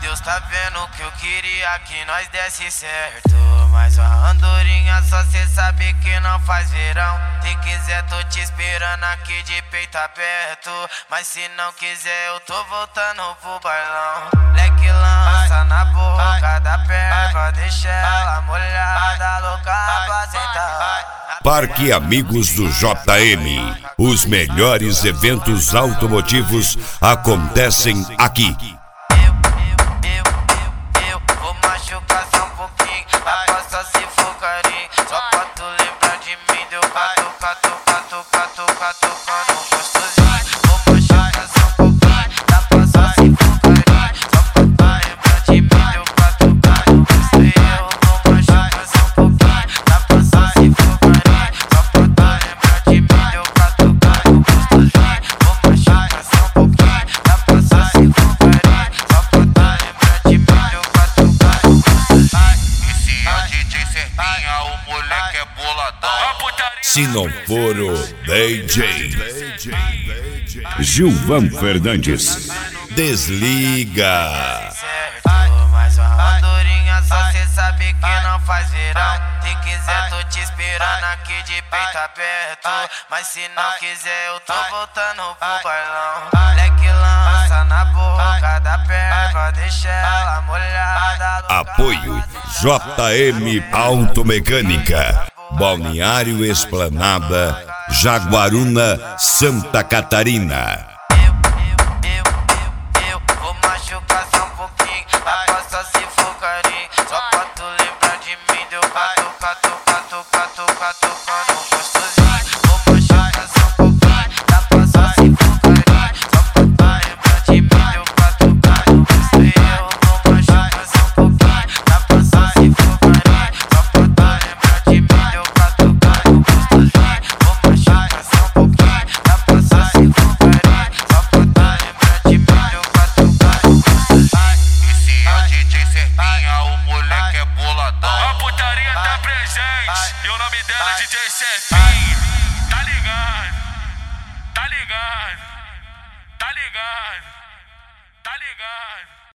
Deus tá vendo que eu queria que nós desse certo. Mas a andorinha só cê sabe que não faz verão. Se quiser tô te esperando aqui de peito aberto. Mas se não quiser eu tô voltando pro bailão. Leque lança na boca da perna, deixa ela molhada, louca pra sentar. Parque Amigos do JM. Os melhores eventos automotivos acontecem aqui. Eu vou machucar só um pouquinho, rapaz, só se for carinho. Só pra tu lembrar de mim, deu catucando gostosinho. Vou machucar só um pouquinho, rapaz, só se for carinho. Só pra tu lembrar de mim, deu catucando gostosinho. Eu vou machucar só um pouquinho, rapaz, só se for carinho. Só pra tu lembrar de mim, deu catucando gostosinho. Vou machucar só um pouquinho, rapaz, só se for carinho. Só pra tu lembrar de mim, deu catucando gostosinho. Esse é o DJ Serpinha, o moleque é boladão. Se não for o DJ Gilvan Fernandes, desliga. Mas a andorinha só cê sabe que não faz verão. Se quiser tô te esperando aqui de peito aberto. Mas se não quiser eu tô voltando pro bailão. Leque lança na boca da perna, deixa ela molhada. Apoio JM Automecânica, Balneário Esplanada, Jaguaruna, Santa Catarina. Eu vou machucar só um pouquinho, rapaz, só se for carinho. Só pra tu lembrar de mim, deu catucando gostosinho. Vou machucar só um pouquinho, rapaz, só se for carinho. Só pra tu lembrar de mim, deu catucando gostosinho. Eu vou machucar só um pouquinho, rapaz, só se for carinho. Só pra tu lembrar de mim, deu catucando gostosinho. Vou machucar só um pouquinho, rapaz, só se for carinho. Só pra tu lembrar de mim, deu catucando gostosinho. Esse é o DJ Serpinha, o moleque é boladão. A putaria tá presente e o nome dela é DJ Serpinha. Tá ligado? Tá ligado? Tá ligado? Tá ligado?